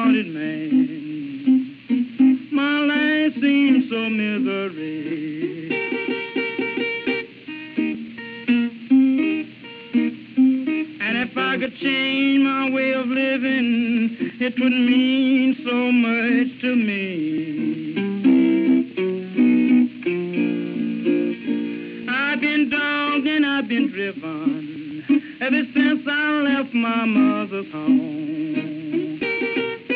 hearted man. My life seems so misery. And if I could change my way of living, it would mean so much to me. I've been dogged and I've been driven ever since I left my mother's home.